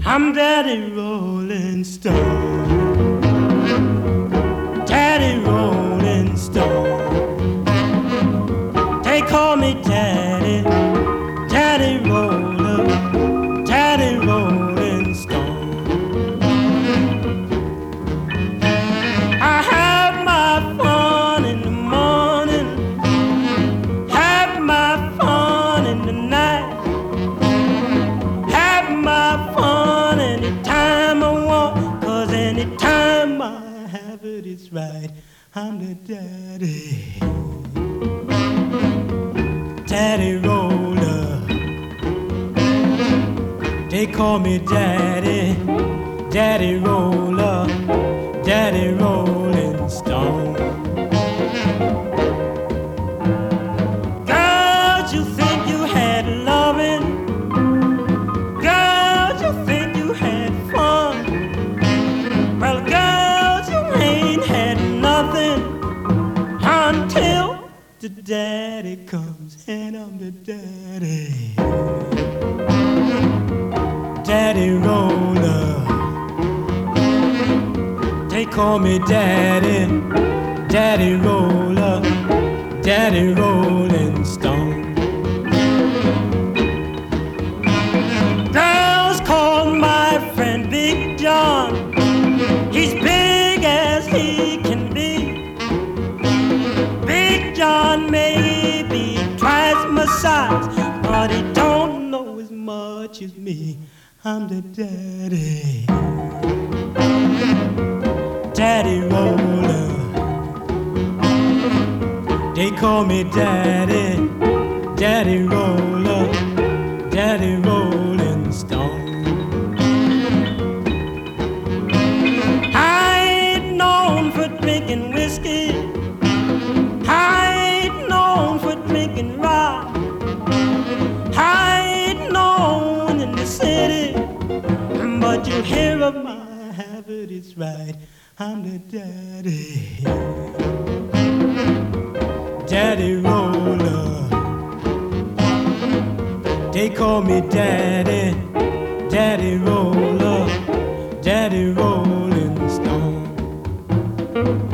I'm Daddy Rolling Stone. Daddy Rolling Stone. They call me Daddy, Daddy Roller, Daddy Rolling Stone. I have my fun in the morning, have my fun in the night, have my fun anytime I want, 'cause anytime I have it, it's right. I'm the daddy, Daddy Roller. They call me Daddy, Daddy Roller, Daddy Rolling Stone. Girls, you think you had loving, girls, you think you had fun. Well, girls, you ain't had nothing until the daddy comes, and I'm the daddy, Daddy Roller. They call me Daddy, Daddy Roller, Daddy Rolling Stone. Girls call my friend Big John. He's big as he can be. Big John may be twice my size, but he don't know as much as me. I'm the daddy, Daddy Roller. They call me Daddy, Daddy Roller, Daddy Rolling Stone. I ain't known for drinking whiskey, I ain't known for drinking rock, I ain't known in the city, but you hear of my habit, it's right. I'm the daddy, Daddy Roller. They call me Daddy, Daddy Roller, Daddy Rolling Stone.